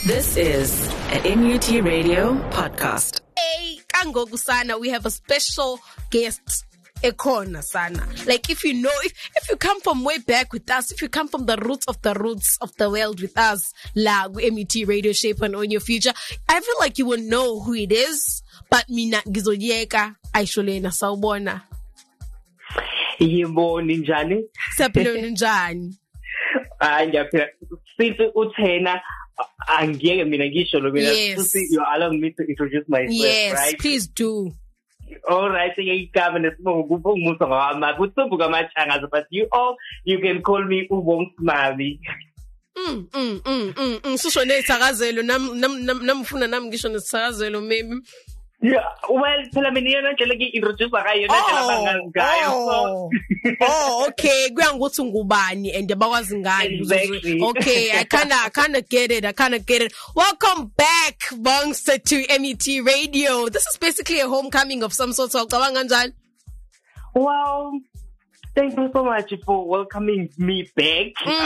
This is an NUT Radio podcast. Hey, kangoku sana, we have a special guest. Ekona sana. Like if you know, if you come from way back with us, if you come from the roots of the world with us, la MUT Radio Shape and On Your Future, I feel like you will know who it is. But mina gizoyeka aisholena sawubona. Yebo ninjani? Saphilo njani? Ngiyaphila. Sithi uthena angiyeke mina ngisho lo mina futhi you allow me to introduce myself, yes, right? Yes, please do. All right, ngiyigama nesibongo kupho ngama kutsumbuka amachanga, but you can call me uBongsimali. Sisho nesakazelo namfuna nami ngisho nesakazelo maybe. Yeah, well, phela mina yena nje leki introduce ngayo nje ngayo. Oh, okay. Kuyangokuthi ngubani and bakwazi ngani. Exactly. Okay, I kind of get it. Welcome back, Bongster, to MET Radio. This is basically a homecoming of some sort. Well, thank you so much for welcoming me back.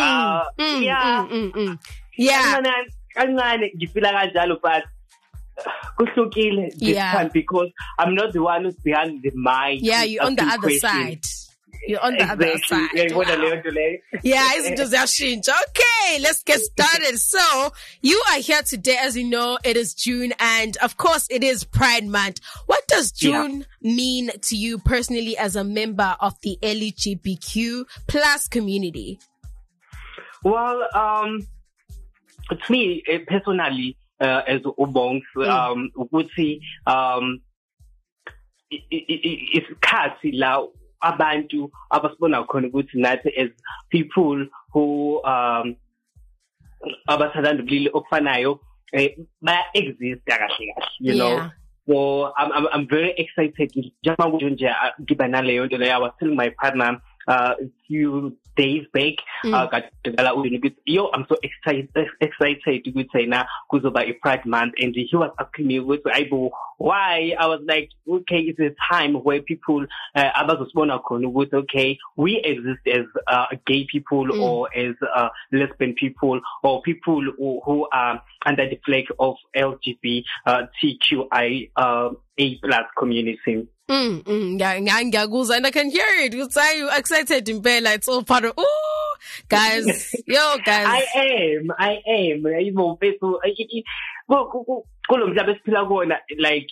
Yeah. Kancane ngifila kanjalo, but kuhlukile this time because I'm not the one who's behind the mic. Yeah, you're on the other side. You're on the other side. Wow. Yeah, it's just okay, let's get started. So, you are here today, as you know, it is June, and of course, it is Pride Month. What does June mean to you personally as a member of the LGBTQ plus community? Well, to me, personally, as ubongs, ukuthi isikhathi la abantu abasibona khona ukuthi nathi as people who abathandana ubulili okufanayo baya exist kahle you know. So I'm very excited njengoba nje ngiba naleyo nto leyo. I was telling my partner a few days back, I'm so excited ukuthi na kuzoba a Pride Month, and he was asking me why. I was like, okay, it's a time where people abazosibona khona ukuthi okay, we exist as gay people or as lesbian people or people who are under the flag of LGBTQIA plus community. Ngiyakuzwa, and I can hear it. You say you excited impela. It's all part of guys. I am. Even people kulo mhlaba esiphila kuona, like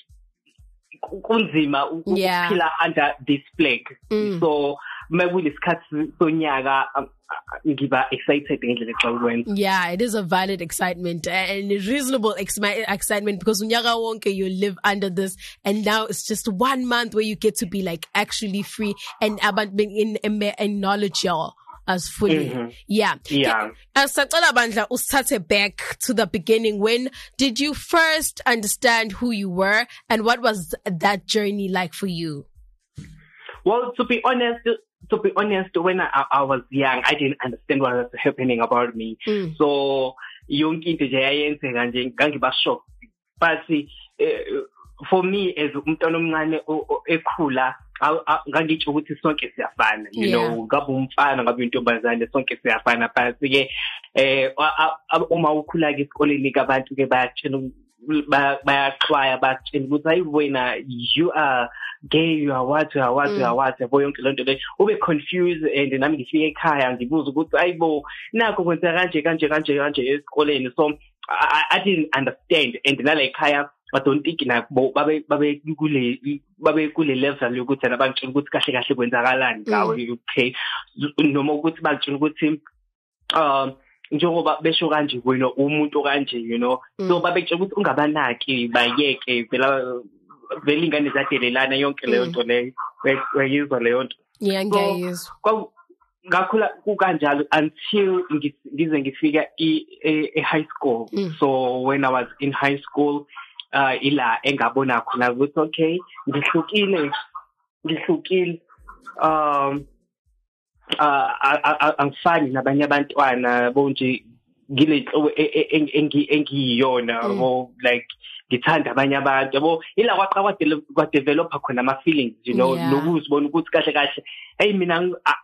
kunzima ukuphila under this flag. So makulesikhathi sonyaka ngiba excited ngendlela exawukwenza. Yeah, it is a valid excitement and a reasonable excitement because unyaka wonke you live under this, and now it's just 1 month where you get to be like actually free and acknowledge y'all as fully. Yeah. Sacela Bandla, usithathe back to the beginning. When did you first understand who you were, and what was that journey like for you? Well, to be honest, when I was young, I didn't understand what was happening about me. So, yonke into nje yayenzeka nje ngangiba shocked. But for me, as umntwana omncane ekhula, ngangitsho ukuthi sonke siyafana, you know, ngabe umfana ngabe intombazane sonke siyafana. But ke uma ukhula ke esikoleni kabantu ke bayaxwaya batshela ukuthi hayi wena, you are gay, you are what yabo yonke lonto le ube confused. And nami ngifike ekhaya ngibuza ukuthi hayibo nakho kwenza kanje esikoleni. So I didn't understand, and nala ekhaya I don't think nabo babe kule level yokuthi abantshela ukuthi kahle kwenzakalani ngawe, okay, noma ukuthi bantshela ukuthi njengoba besho kanje wena umuntu kanje, you know. So babetshela ukuthi ungabanaki bayeke vele ingane zadelelana yonke leyo nto leyo weyizwa leyo nto. Yeah, ngiyayizwa. Ngakhula kukanjalo until ngize ngifika high school. So when I was in high school, ila engabona khona ukuthi okay, ngihlukile angifani nabanye abantwana bonje ngile engiyona like ngithanda abanye abantu yabo ila kwadevelopa khona ama feelings, you know, nokuzibona ukuthi kahle hey mina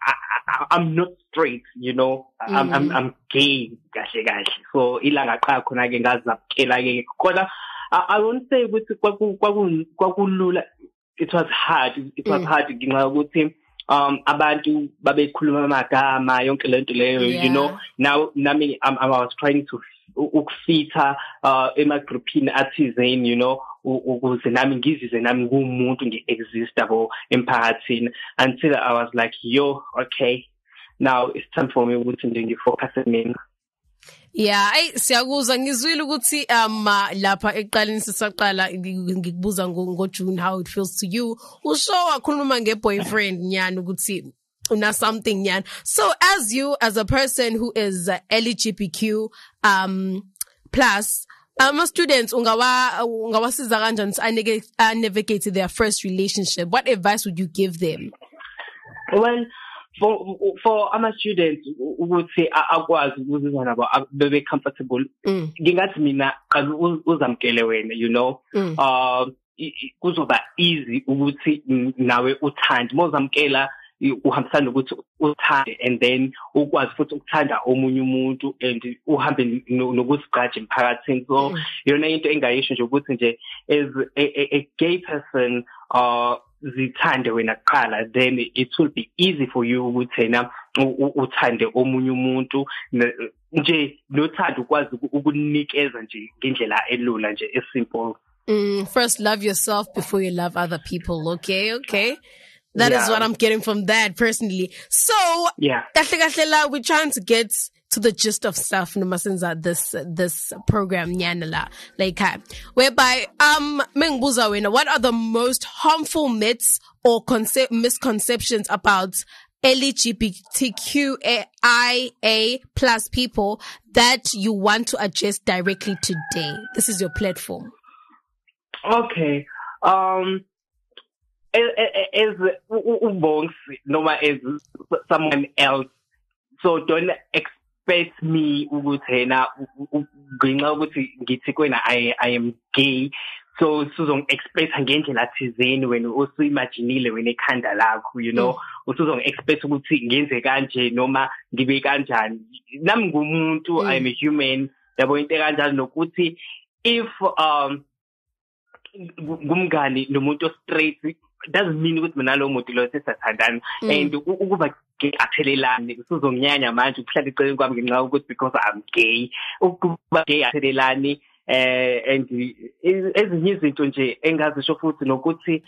I'm not straight, you know. I'm gay kahle. So ilanga qha khona ke ngazapkela ke kodwa I won't say ukuthi kwakulula. It was hard ngenxa ukuthi abantu babekhuluma amagama yonke lento leyo, you know. Now nami I was trying to ukufitha emagroupini athizeni, you know, ukuze nami ngizizwe nami ngumuntu ngi-exist abo emphakathini, until I was like, yo, okay, now it's time for me ukuthi nje ngifocus mina. Yeah, siyakuzwa ngizwile ukuthi lapha eqaleni sisaqala ngikubuza ngoJune how it feels to you. Usho wakhuluma ngeboyfriend nyani ukuthi una something nyani. So as a person who is LGBTQ plus students ungawasiza kanjani to navigate their first relationship? What advice would you give them? Well, for ama students ukuthi akwazi ukuzizwa nabo bebe comfortable, ngingathi mina uzamkele wena, you know. Kuzoba easy ukuthi nawe uthande mozamkela uhambisana ukuthi uthande, and then ukwazi futhi ukuthanda omunye umuntu and uhambe nokuzigqaja emphakathini. So yona into engayisho nje ukuthi nje as a gay person zithande wena kuqala, then it will be easy for you ukuthi na uthande omunye umuntu nje nothando ukwazi ukunikeza nje ngendlela elula nje esimple. First love yourself before you love other people. Okay. That is what I'm getting from that personally. So, kahle we're trying to get to the gist of stuff nomasenza this program nyanala, like whereby mengibuza wena, what are the most harmful myths or misconceptions about LGBTQIA plus people that you want to address directly today? This is your platform. Okay. As ubongs noma as someone else, so don't expect me ukuthi na ngenxa ukuthi ngithi kwena I am gay, so usuzong expect ngendlela thizeni wena usuimaginile wena ekhanda lakho, you know. Usuzong expect ukuthi ngenze kanje noma ngibe kanjani. Nami ngumuntu, I am a human, yabo into kanjalo nokuthi if ngumngani nomuntu straight doesn't mean ukuthi mina lo muntu lo sesathandana, and ukuba gay athelelane usuzongnyanya manje ukuhlala eceleni kwami ngenxa ukuthi because I'm gay, ukuba gay athelelane and ezinye izinto nje engazisho futhi nokuthi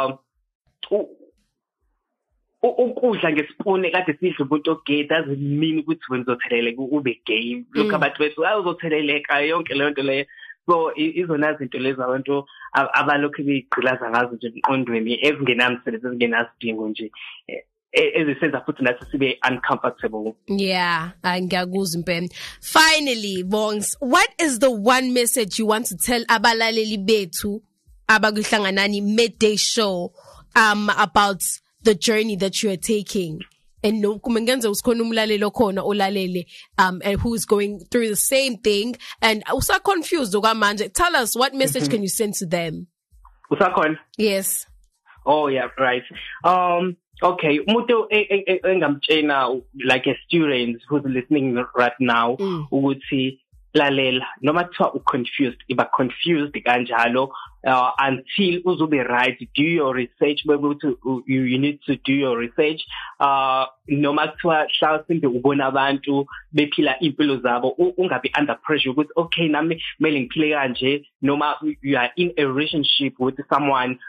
ukudla ngesipuni kade sidla umuntu ogay doesn't mean ukuthi wena uzotheleleka ube gay. Lokho abantu bethu uzotheleleka yonke le nto leyo. So izona izinto lezi abantu abalokhu begqilaza ngazo nje emqondweni ezingenamsebenzi ezingenasidingo nje ezisenza futhi nathi sibe uncomfortable. Yeah, ngiyakuzwa impela. Finally, Bongs, what is the one message you want to tell abalaleli bethu abakuhlanganani midday show about the journey that you are taking? And no kumengenza usikhona umlaleli okhona olalele who is going through the same thing and usa confused okwamanje. Tell us, what message can you send to them? Usakhona? Yes. Oh yeah, right. Okay, umuntu engamtshena like a student who's listening right now ukuthi lalela noma kuthiwa uconfused, iba confused kanjalo until uzobe right. Do your research, you need to do your research. Noma kuthiwa mhlawumbe ubona abantu bephila impilo zabo ungabe under pressure ukuthi okay nami kumele ngiphile kanje, noma you are in a relationship with someone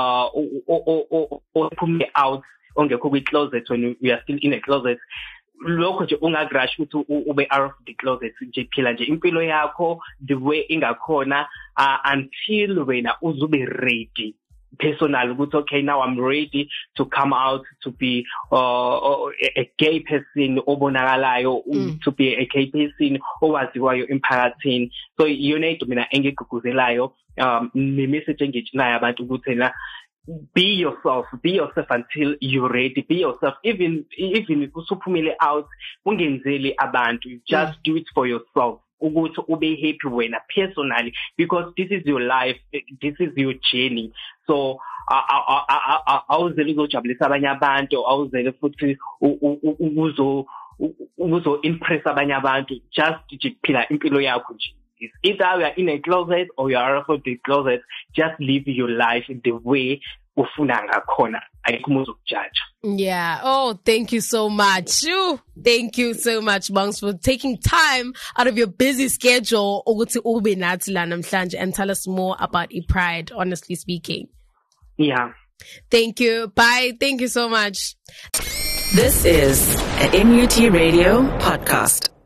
put out ongekho kwi-closet when you are still in a closet. Lokho nje ungagrush ukuthi ube out of the closet nje, phila nje impilo yakho the way ingakhona until wena uzube ready personal ukuthi okay now I'm ready to come out to be a gay person obonakalayo, to be a gay person owaziwayo emphakathini. So yona into mina engigqugquzelayo ne-message engitshinayo abantu ukuthi na be yourself until you're ready. Be yourself, even if usuphumile out ungenzeli abantu, just do it for yourself ukuthi ube happy wena personally, because this is your life, this is your journey. So awuzele uzojabulisa abanye abantu, awuzele futhi uzo impress abanye abantu, just phila impilo yakho nje. It's either you are in a closet or you are out of the closet. Just live your life the way ufuna ngakhona. Ayikho umuntu uzokujudge. Yeah. Oh, thank you so much. Thank you so much, Bongs, for taking time out of your busy schedule ukuthi ube nathi la namhlanje and tell us more about ePride, honestly speaking. Yeah. Thank you. Bye. Thank you so much. This is a NUT Radio podcast.